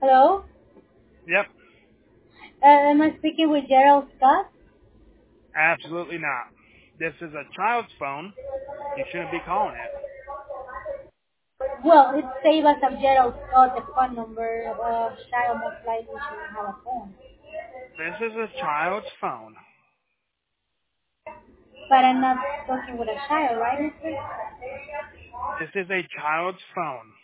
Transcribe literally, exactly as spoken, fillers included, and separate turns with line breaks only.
Hello?
Yep,
Uh, am I speaking with Gerald Scott?
absolutely not. This is a child's phone. You shouldn't be calling it.
Well, it saved us of Gerald Scott, the phone number. Uh, child most likely shouldn't have a phone.
This is a child's phone.
But I'm not talking with a child, right, mister?
This is a child's phone.